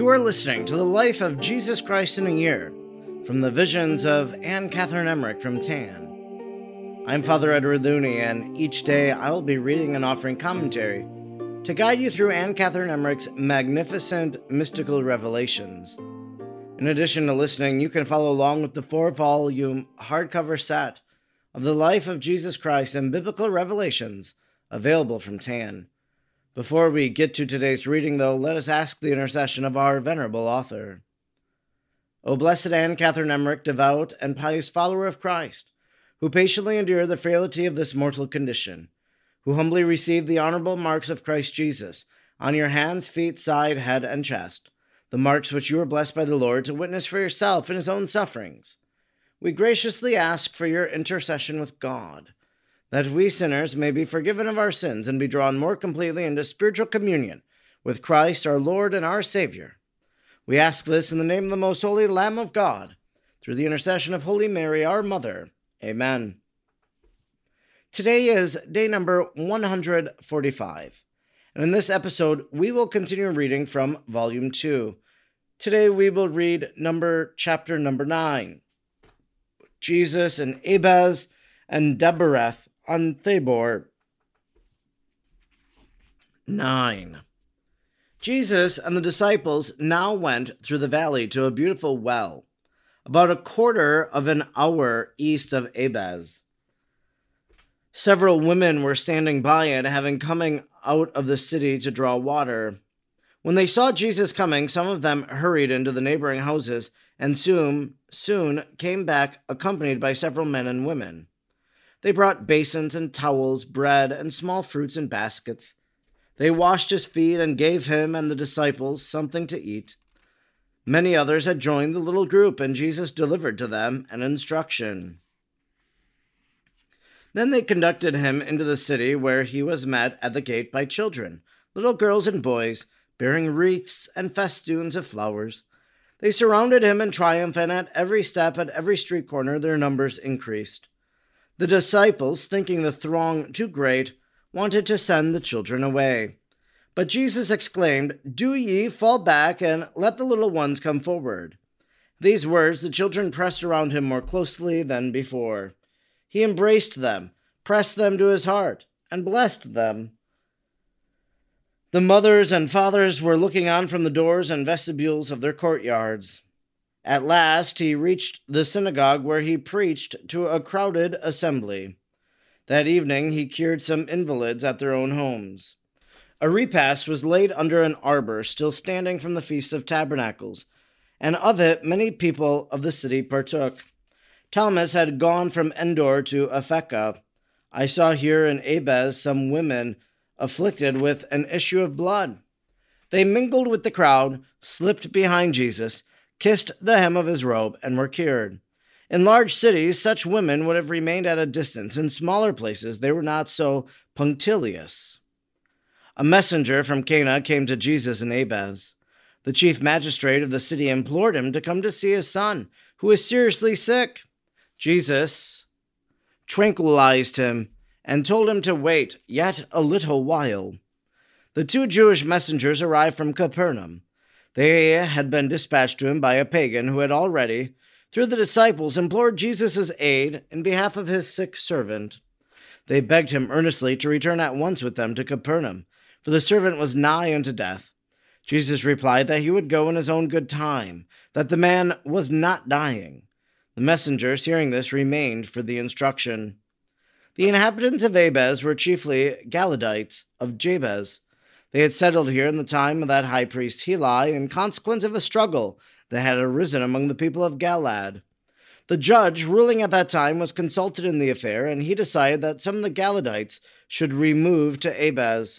You are listening to the life of Jesus Christ in a year, from the visions of Anne Catherine Emmerich from Tan. I'm Father Edward Looney, and each day I will be reading and offering commentary to guide you through Anne Catherine Emmerich's magnificent mystical revelations. In addition to listening, you can follow along with the 4-volume hardcover set of the life of Jesus Christ and biblical revelations available from Tan. Before we get to today's reading, though, let us ask the intercession of our venerable author. O blessed Anne Catherine Emmerich, devout and pious follower of Christ, who patiently endured the frailty of this mortal condition, who humbly received the honorable marks of Christ Jesus on your hands, feet, side, head, and chest, the marks which you were blessed by the Lord to witness for yourself in his own sufferings. We graciously ask for your intercession with God, that we sinners may be forgiven of our sins and be drawn more completely into spiritual communion with Christ our Lord and our Savior. We ask this in the name of the most holy Lamb of God, through the intercession of Holy Mary, our Mother. Amen. Today is day number 145, and in this episode we will continue reading from Volume 2. Today we will read chapter number 9, Jesus and Abaz and Debereth on Thabor. 9. Jesus and the disciples now went through the valley to a beautiful well, about a quarter of an hour east of Abaz. Several women were standing by it, having coming out of the city to draw water. When they saw Jesus coming, some of them hurried into the neighboring houses, and soon came back accompanied by several men and women. They brought basins and towels, bread, and small fruits in baskets. They washed his feet and gave him and the disciples something to eat. Many others had joined the little group, and Jesus delivered to them an instruction. Then they conducted him into the city, where he was met at the gate by children, little girls and boys, bearing wreaths and festoons of flowers. They surrounded him in triumph, and at every step, at every street corner, their numbers increased. The disciples, thinking the throng too great, wanted to send the children away. But Jesus exclaimed, "Do ye fall back, and let the little ones come forward." These words the children pressed around him more closely than before. He embraced them, pressed them to his heart, and blessed them. The mothers and fathers were looking on from the doors and vestibules of their courtyards. At last he reached the synagogue, where he preached to a crowded assembly. That evening he cured some invalids at their own homes. A repast was laid under an arbor still standing from the Feast of Tabernacles, and of it many people of the city partook. Thomas had gone from Endor to Apheka. I saw here in Abaz some women afflicted with an issue of blood. They mingled with the crowd, slipped behind Jesus, kissed the hem of his robe, and were cured. In large cities, such women would have remained at a distance. In smaller places, they were not so punctilious. A messenger from Cana came to Jesus in Abaz. The chief magistrate of the city implored him to come to see his son, who is seriously sick. Jesus tranquilized him and told him to wait yet a little while. The 2 Jewish messengers arrived from Capernaum. They had been dispatched to him by a pagan who had already, through the disciples, implored Jesus' aid in behalf of his sick servant. They begged him earnestly to return at once with them to Capernaum, for the servant was nigh unto death. Jesus replied that he would go in his own good time, that the man was not dying. The messengers, hearing this, remained for the instruction. The inhabitants of Abaz were chiefly Galadites of Jabez. They had settled here in the time of that high priest Heli, in consequence of a struggle that had arisen among the people of Galad. The judge ruling at that time was consulted in the affair, and he decided that some of the Galadites should remove to Abaz.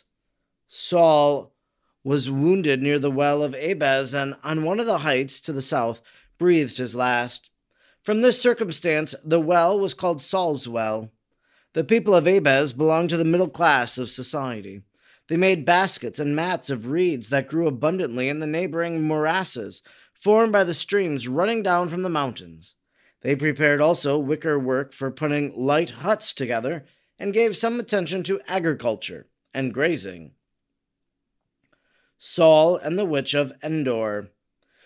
Saul was wounded near the well of Abaz, and on one of the heights to the south breathed his last. From this circumstance, the well was called Saul's well. The people of Abaz belonged to the middle class of society. They made baskets and mats of reeds that grew abundantly in the neighboring morasses, formed by the streams running down from the mountains. They prepared also wicker work for putting light huts together, and gave some attention to agriculture and grazing. Saul and the witch of Endor.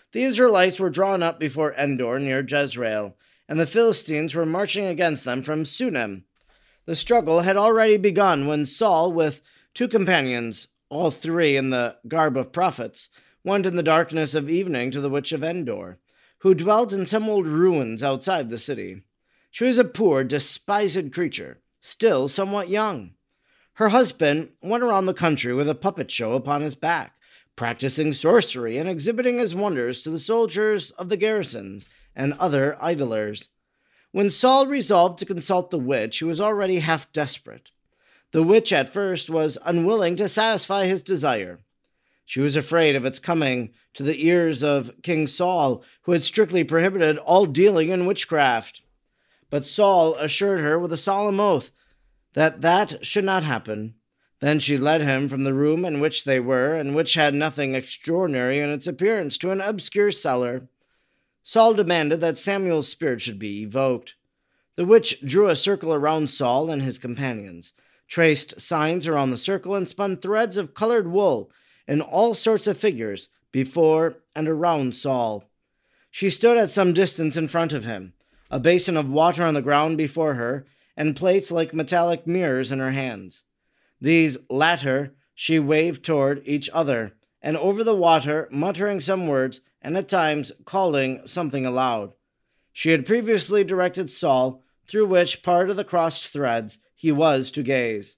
The Israelites were drawn up before Endor near Jezreel, and the Philistines were marching against them from Sunem. The struggle had already begun when Saul, with 2 companions, all 3 in the garb of prophets, went in the darkness of evening to the witch of Endor, who dwelt in some old ruins outside the city. She was a poor, despised creature, still somewhat young. Her husband went around the country with a puppet show upon his back, practicing sorcery and exhibiting his wonders to the soldiers of the garrisons and other idlers. When Saul resolved to consult the witch, he was already half desperate. The witch at first was unwilling to satisfy his desire. She was afraid of its coming to the ears of King Saul, who had strictly prohibited all dealing in witchcraft. But Saul assured her with a solemn oath that that should not happen. Then she led him from the room in which they were, and which had nothing extraordinary in its appearance, to an obscure cellar. Saul demanded that Samuel's spirit should be evoked. The witch drew a circle around Saul and his companions, traced signs around the circle, and spun threads of colored wool in all sorts of figures before and around Saul. She stood at some distance in front of him, a basin of water on the ground before her, and plates like metallic mirrors in her hands. These latter she waved toward each other, and over the water, muttering some words, and at times calling something aloud. She had previously directed Saul through which part of the crossed threads he was to gaze.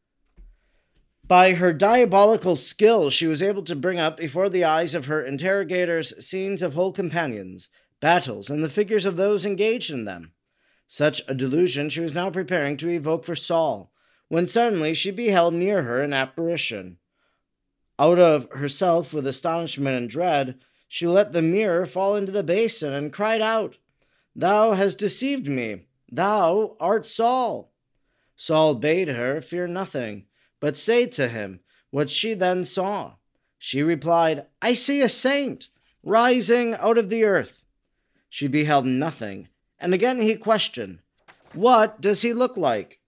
By her diabolical skill, she was able to bring up before the eyes of her interrogators scenes of whole companions, battles, and the figures of those engaged in them. Such a delusion she was now preparing to evoke for Saul, when suddenly she beheld near her an apparition. Out of herself with astonishment and dread, she let the mirror fall into the basin and cried out, "Thou hast deceived me. Thou art Saul." Saul bade her fear nothing, but say to him what she then saw. She replied, "I see a saint rising out of the earth." She beheld nothing, and again he questioned, "What does he look like?"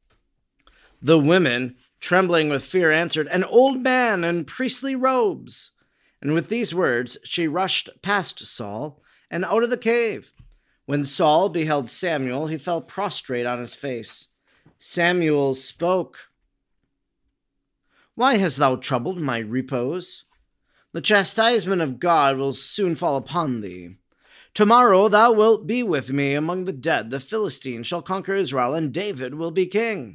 The women, trembling with fear, answered, "An old man in priestly robes." And with these words she rushed past Saul and out of the cave. When Saul beheld Samuel, he fell prostrate on his face. Samuel spoke, "Why hast thou troubled my repose? The chastisement of God will soon fall upon thee. Tomorrow thou wilt be with me among the dead. The Philistines shall conquer Israel, and David will be king."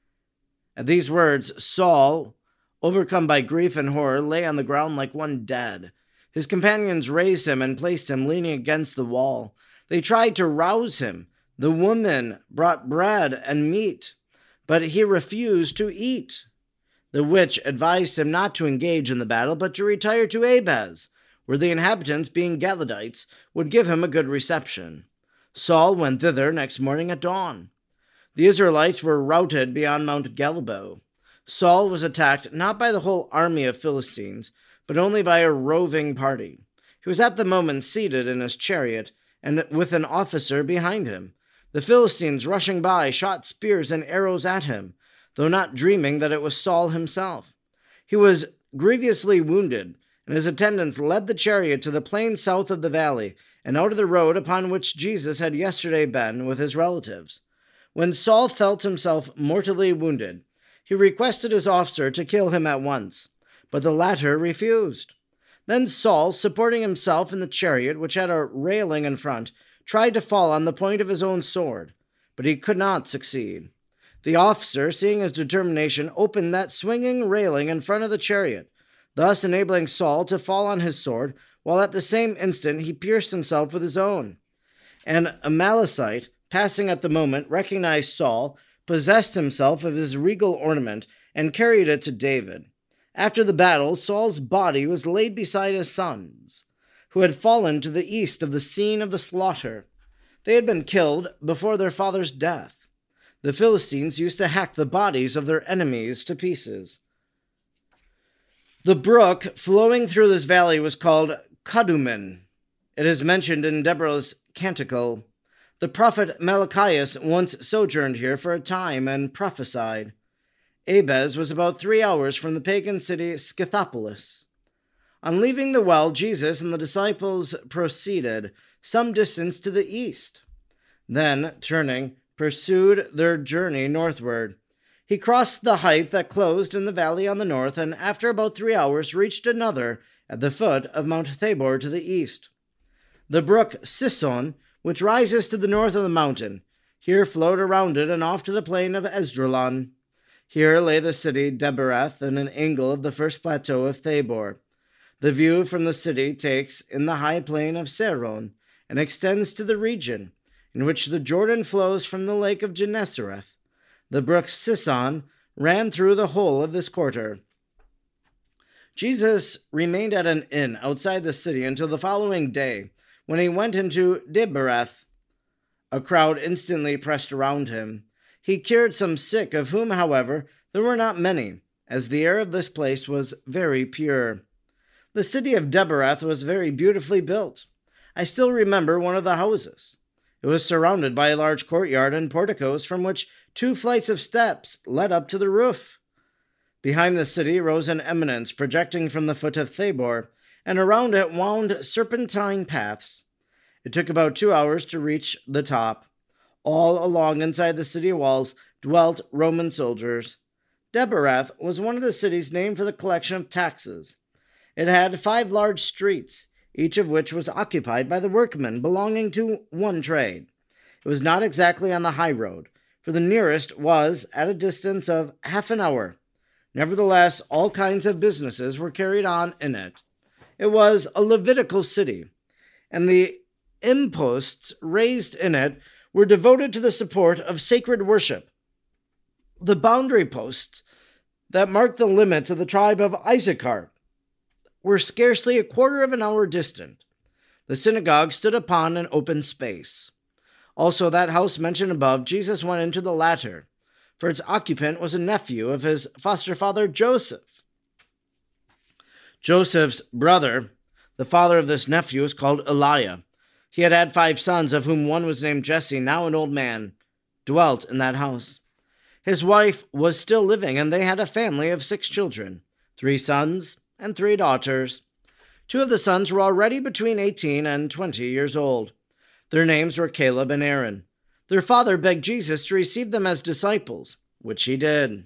At these words, Saul, overcome by grief and horror, lay on the ground like one dead. His companions raised him and placed him leaning against the wall. They tried to rouse him. The woman brought bread and meat, but he refused to eat. The witch advised him not to engage in the battle, but to retire to Abez, where the inhabitants, being Galileans, would give him a good reception. Saul went thither next morning at dawn. The Israelites were routed beyond Mount Gilboa. Saul was attacked not by the whole army of Philistines, but only by a roving party. He was at the moment seated in his chariot, and with an officer behind him. The Philistines, rushing by, shot spears and arrows at him, though not dreaming that it was Saul himself. He was grievously wounded, and his attendants led the chariot to the plain south of the valley, and out of the road upon which Jesus had yesterday been with his relatives. When Saul felt himself mortally wounded, he requested his officer to kill him at once, but the latter refused. Then Saul, supporting himself in the chariot, which had a railing in front, tried to fall on the point of his own sword, but he could not succeed. The officer, seeing his determination, opened that swinging railing in front of the chariot, thus enabling Saul to fall on his sword, while at the same instant he pierced himself with his own. An Amalekite, passing at the moment, recognized Saul, possessed himself of his regal ornament, and carried it to David. After the battle, Saul's body was laid beside his sons, who had fallen to the east of the scene of the slaughter. They had been killed before their father's death. The Philistines used to hack the bodies of their enemies to pieces. The brook flowing through this valley was called Kadumim. It is mentioned in Deborah's canticle. The prophet Malachias once sojourned here for a time and prophesied. Abez was about 3 hours from the pagan city Scythopolis. On leaving the well, Jesus and the disciples proceeded some distance to the east. Then, turning, pursued their journey northward. He crossed the height that closed in the valley on the north, and after about 3 hours reached another at the foot of Mount Thabor to the east. The brook Sison, which rises to the north of the mountain, here flowed around it and off to the plain of Esdraelon. Here lay the city Debereth in an angle of the first plateau of Thabor. The view from the city takes in the high plain of Saron and extends to the region in which the Jordan flows from the lake of Gennesareth. The brook Sison ran through the whole of this quarter. Jesus remained at an inn outside the city until the following day, when he went into Debereth. A crowd instantly pressed around him. He cured some sick, of whom, however, there were not many, as the air of this place was very pure. The city of Debereth was very beautifully built. I still remember one of the houses. It was surrounded by a large courtyard and porticos from which 2 flights of steps led up to the roof. Behind the city rose an eminence projecting from the foot of Thabor, and around it wound serpentine paths. It took about 2 hours to reach the top. All along inside the city walls dwelt Roman soldiers. Debereth was one of the cities named for the collection of taxes. It had 5 large streets, each of which was occupied by the workmen belonging to one trade. It was not exactly on the high road, for the nearest was at a distance of half an hour. Nevertheless, all kinds of businesses were carried on in it. It was a Levitical city, and the imposts raised in it were devoted to the support of sacred worship. The boundary posts that marked the limits of the tribe of Issachar were scarcely a quarter of an hour distant. The synagogue stood upon an open space. Also, that house mentioned above, Jesus went into the latter, for its occupant was a nephew of his foster father Joseph. Joseph's brother, the father of this nephew, was called Eliah. He had 5 sons, of whom one was named Jesse, now an old man, dwelt in that house. His wife was still living, and they had a family of 6 children, 3 sons and 3 daughters. 2 of the sons were already between 18 and 20 years old. Their names were Caleb and Aaron. Their father begged Jesus to receive them as disciples, which he did.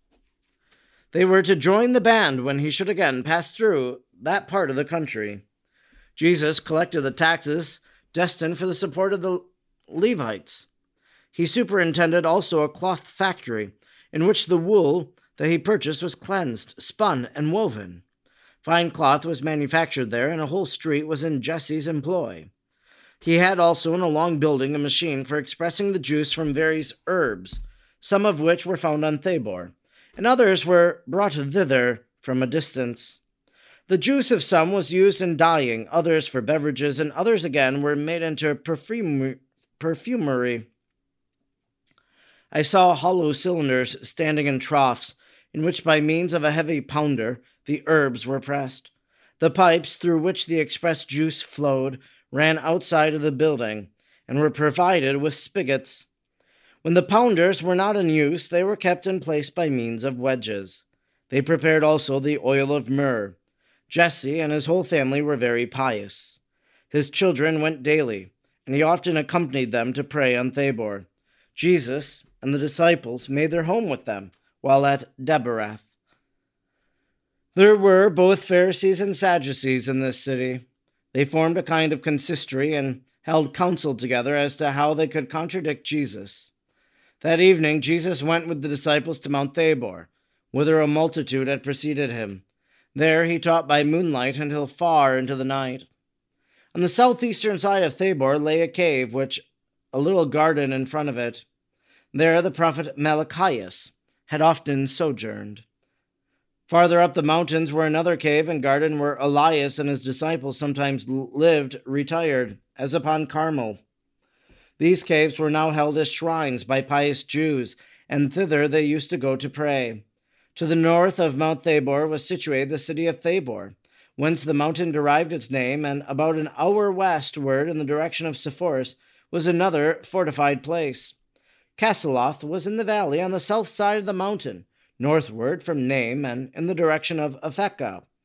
They were to join the band when he should again pass through that part of the country. Jesus collected the taxes destined for the support of the Levites. He superintended also a cloth factory in which the wool that he purchased was cleansed, spun, and woven. Fine cloth was manufactured there, and a whole street was in Jesse's employ. He had also in a long building a machine for expressing the juice from various herbs, some of which were found on Thabor, and others were brought thither from a distance. The juice of some was used in dyeing, others for beverages, and others again were made into perfumery. I saw hollow cylinders standing in troughs, in which by means of a heavy pounder the herbs were pressed. The pipes through which the expressed juice flowed ran outside of the building, and were provided with spigots. When the pounders were not in use, they were kept in place by means of wedges. They prepared also the oil of myrrh. Jesse and his whole family were very pious. His children went daily, and he often accompanied them to pray on Thabor. Jesus and the disciples made their home with them while at Debereth. There were both Pharisees and Sadducees in this city. They formed a kind of consistory and held counsel together as to how they could contradict Jesus. That evening Jesus went with the disciples to Mount Thabor, whither a multitude had preceded him. There he taught by moonlight until far into the night. On the southeastern side of Thabor lay a cave, which a little garden in front of it. There the prophet Malachias had often sojourned. Farther up the mountains were another cave and garden where Elias and his disciples sometimes lived retired, as upon Carmel. These caves were now held as shrines by pious Jews, and thither they used to go to pray. To the north of Mount Thabor was situated the city of Thabor, whence the mountain derived its name, and about an hour westward in the direction of Sepphoris was another fortified place. Castaloth was in the valley on the south side of the mountain, northward from Naim and in the direction of Aphekah.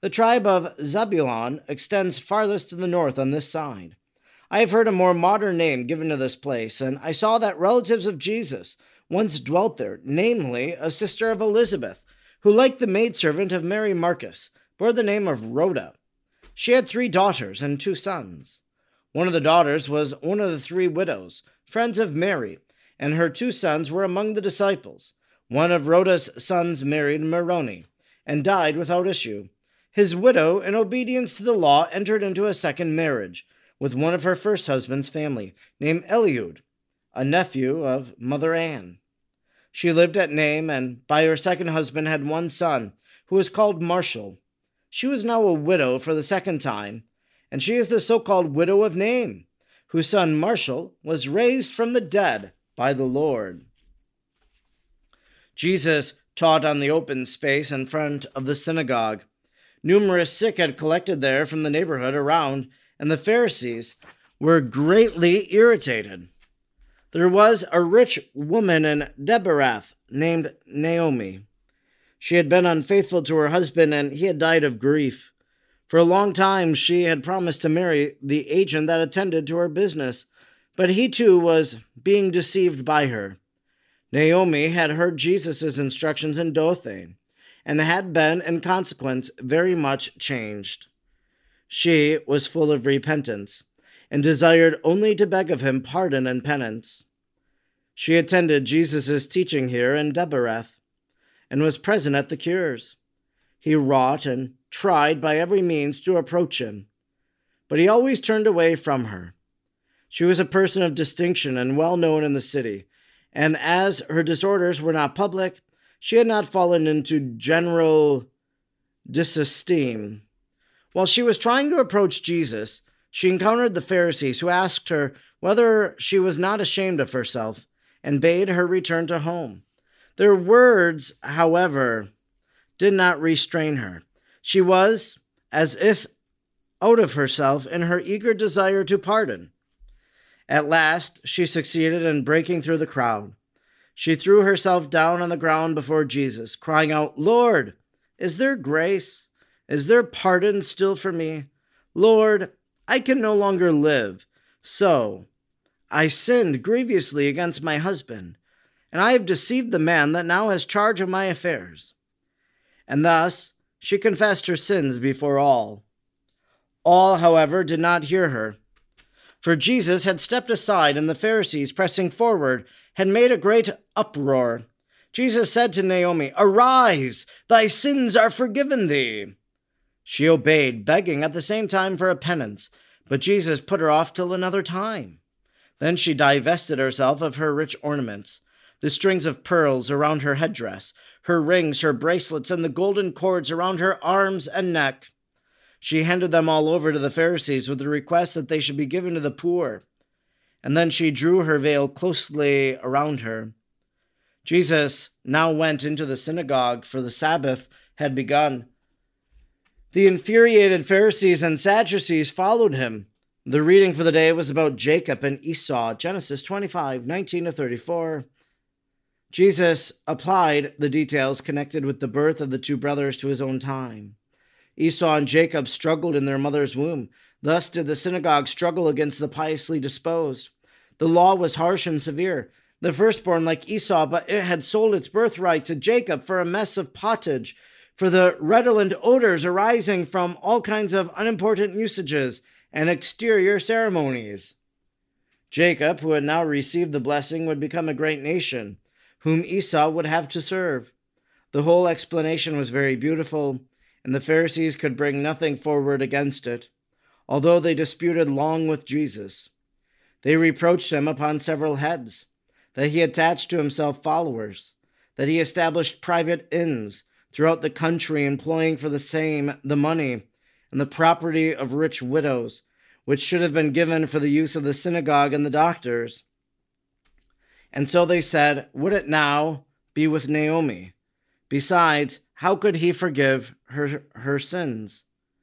The tribe of Zebulun extends farthest to the north on this side. I have heard a more modern name given to this place, and I saw that relatives of Jesus once dwelt there, namely a sister of Elizabeth, who, like the maidservant of Mary Marcus, bore the name of Rhoda. She had 3 daughters and 2 sons. One of the daughters was one of the 3 widows, friends of Mary, and her 2 sons were among the disciples. One of Rhoda's sons married Moroni, and died without issue. His widow, in obedience to the law, entered into a second marriage with one of her first husband's family, named Eliud, a nephew of Mother Ann. She lived at Naim, and by her second husband had 1 son, who was called Marshall. She was now a widow for the second time, and she is the so-called widow of Naim, whose son Marshall was raised from the dead by the Lord. Jesus taught on the open space in front of the synagogue. Numerous sick had collected there from the neighborhood around, and the Pharisees were greatly irritated. There was a rich woman in Debareth named Naomi. She had been unfaithful to her husband, and he had died of grief. For a long time she had promised to marry the agent that attended to her business, but he too was being deceived by her. Naomi had heard Jesus' instructions in Dothan, and had been, in consequence, very much changed. She was full of repentance, and desired only to beg of him pardon and penance. She attended Jesus' teaching here in Debareth, and was present at the cures. He wrought and tried by every means to approach him, but he always turned away from her. She was a person of distinction and well known in the city, and as her disorders were not public, she had not fallen into general disesteem. While she was trying to approach Jesus, she encountered the Pharisees, who asked her whether she was not ashamed of herself, and bade her return to home. Their words, however, did not restrain her. She was as if out of herself in her eager desire to pardon. At last, she succeeded in breaking through the crowd. She threw herself down on the ground before Jesus, crying out, "Lord, is there grace? Is there pardon still for me? Lord, I can no longer live. So I sinned grievously against my husband, and I have deceived the man that now has charge of my affairs." And thus she confessed her sins before all. All, however, did not hear her, for Jesus had stepped aside, and the Pharisees, pressing forward, had made a great uproar. Jesus said to Naomi, "Arise, thy sins are forgiven thee." She obeyed, begging at the same time for a penance, but Jesus put her off till another time. Then she divested herself of her rich ornaments, the strings of pearls around her headdress, her rings, her bracelets, and the golden cords around her arms and neck. She handed them all over to the Pharisees with the request that they should be given to the poor. And then she drew her veil closely around her. Jesus now went into the synagogue, for the Sabbath had begun. The infuriated Pharisees and Sadducees followed him. The reading for the day was about Jacob and Esau, Genesis 25:19-34. Jesus applied the details connected with the birth of the 2 brothers to his own time. Esau and Jacob struggled in their mother's womb. Thus did the synagogue struggle against the piously disposed. The law was harsh and severe. The firstborn, like Esau, but it had sold its birthright to Jacob for a mess of pottage, for the redolent odors arising from all kinds of unimportant usages and exterior ceremonies. Jacob, who had now received the blessing, would become a great nation, whom Esau would have to serve. The whole explanation was very beautiful, and the Pharisees could bring nothing forward against it, although they disputed long with Jesus. They reproached him upon several heads, that he attached to himself followers, that he established private inns throughout the country, employing for the same the money and the property of rich widows, which should have been given for the use of the synagogue and the doctors. And so they said, would it now be with Naomi? Besides, how could he forgive her sins?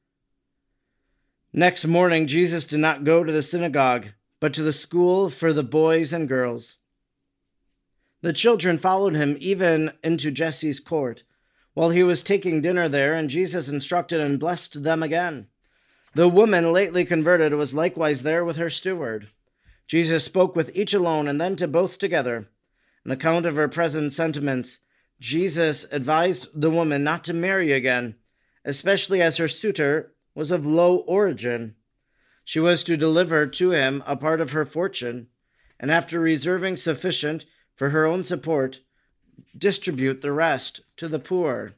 Next morning, Jesus did not go to the synagogue, but to the school for the boys and girls. The children followed him even into Jesse's court. while he was taking dinner there, and Jesus instructed and blessed them again. The woman lately converted was likewise there with her steward. Jesus spoke with each alone and then to both together. On account of her present sentiments, Jesus advised the woman not to marry again, especially as her suitor was of low origin. She was to deliver to him a part of her fortune, and after reserving sufficient for her own support, distribute the rest to the poor.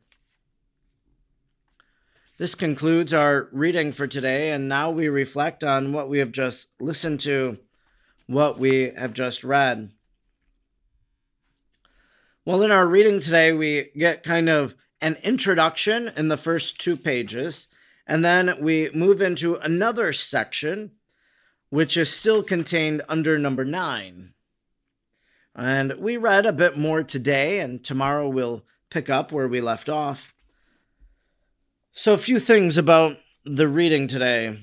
This concludes our reading for today, and now we reflect on what we have just listened to, what we have just read. Well, in our reading today, we get kind of an introduction in the first 2 pages, and then we move into another section, which is still contained under number 9. And we read a bit more today, and tomorrow we'll pick up where we left off. So a few things about the reading today.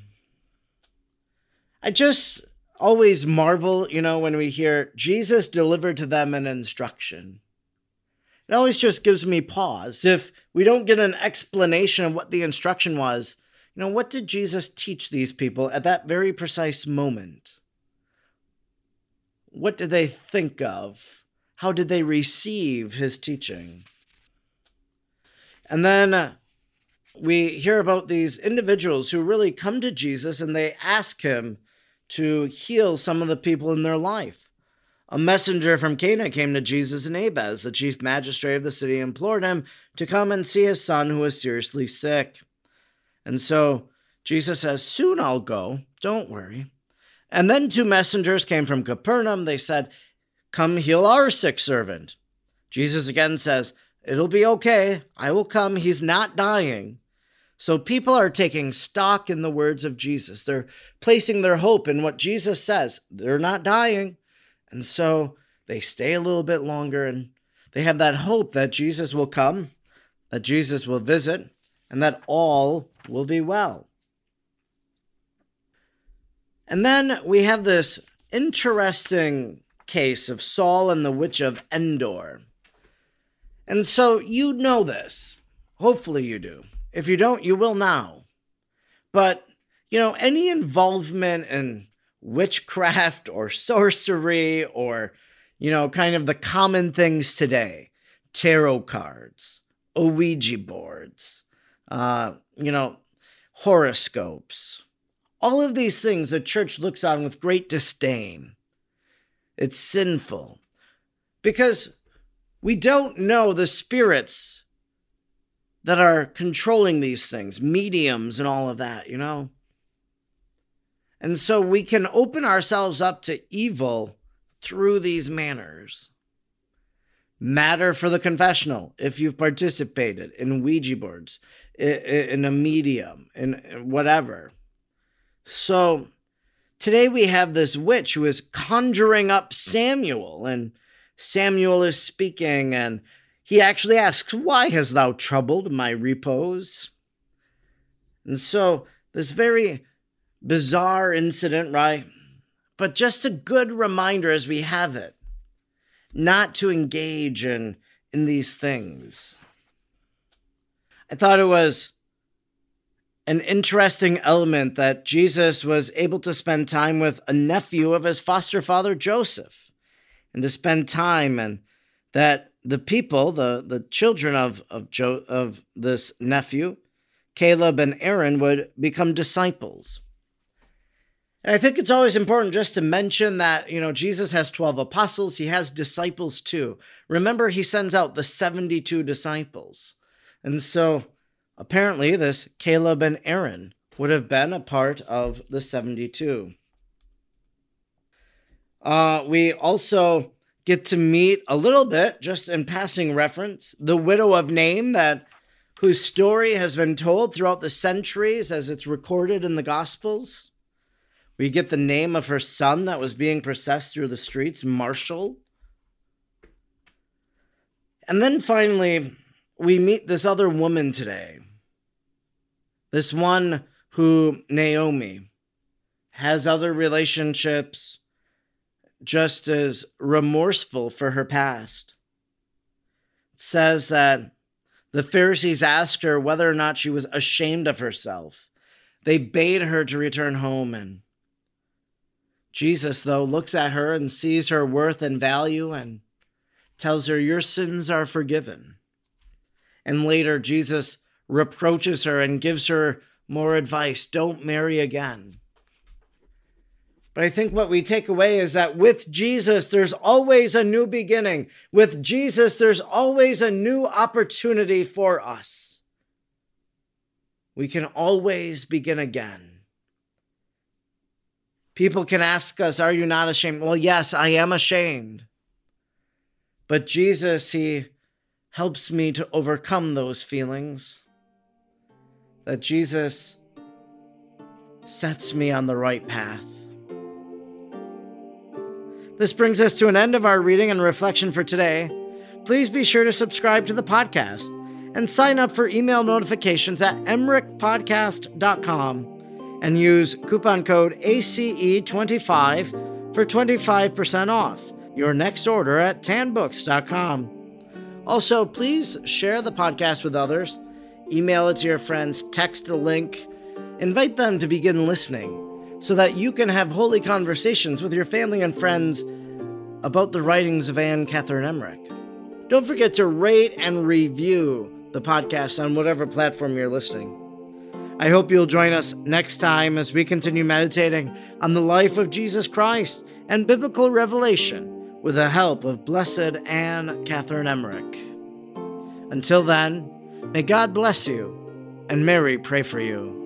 I just always marvel, when we hear Jesus delivered to them an instruction. It always just gives me pause. If we don't get an explanation of what the instruction was, what did Jesus teach these people at that very precise moment? What did they think of? How did they receive his teaching? And then we hear about these individuals who really come to Jesus and they ask him to heal some of the people in their life. A messenger from Cana came to Jesus, and Abaz, the chief magistrate of the city, implored him to come and see his son who was seriously sick. And so Jesus says, "Soon I'll go, don't worry." And then 2 messengers came from Capernaum. They said, "Come heal our sick servant." Jesus again says, "It'll be okay. I will come. He's not dying." So people are taking stock in the words of Jesus. They're placing their hope in what Jesus says. They're not dying. And so they stay a little bit longer, and they have that hope that Jesus will come, that Jesus will visit, and that all will be well. And then we have this interesting case of Saul and the witch of Endor. And so you know this. Hopefully you do. If you don't, you will now. But, any involvement in witchcraft or sorcery or, kind of the common things today, tarot cards, Ouija boards, horoscopes, all of these things the church looks on with great disdain. It's sinful because we don't know the spirits that are controlling these things, mediums and all of that, And so we can open ourselves up to evil through these manners. Matter for the confessional, if you've participated in Ouija boards, in a medium, in whatever. So today we have this witch who is conjuring up Samuel, and Samuel is speaking, and he actually asks, "Why hast thou troubled my repose?" And so this very bizarre incident, right? But just a good reminder as we have it, not to engage in these things. I thought it was an interesting element that Jesus was able to spend time with a nephew of his foster father, Joseph, and to spend time, and that the people, the children of this nephew, Caleb and Aaron, would become disciples. And I think it's always important just to mention that, Jesus has 12 apostles. He has disciples too. Remember, he sends out the 72 disciples. And so apparently this Caleb and Aaron would have been a part of the 72. We also get to meet a little bit, just in passing reference, the widow of Nain, whose story has been told throughout the centuries as it's recorded in the Gospels. We get the name of her son that was being processed through the streets, Marshall. And then finally, we meet this other woman today. This one who, Naomi, has other relationships, just as remorseful for her past. It says that The Pharisees asked her whether or not she was ashamed of herself. They bade her to return home, and Jesus, though, looks at her and sees her worth and value and tells her, "Your sins are forgiven." And later, Jesus reproaches her and gives her more advice. Don't marry again. But I think what we take away is that with Jesus, there's always a new beginning. With Jesus, there's always a new opportunity for us. We can always begin again. People can ask us, "Are you not ashamed?" Well, yes, I am ashamed. But Jesus, he helps me to overcome those feelings. That Jesus sets me on the right path. This brings us to an end of our reading and reflection for today. Please be sure to subscribe to the podcast and sign up for email notifications at emrichpodcast.com and use coupon code ACE25 for 25% off your next order at tanbooks.com. Also, please share the podcast with others. Email it to your friends, text a link, invite them to begin listening so that you can have holy conversations with your family and friends about the writings of Anne Catherine Emmerich. Don't forget to rate and review the podcast on whatever platform you're listening. I hope you'll join us next time as we continue meditating on the life of Jesus Christ and biblical revelation with the help of Blessed Anne Catherine Emmerich. Until then, may God bless you and Mary pray for you.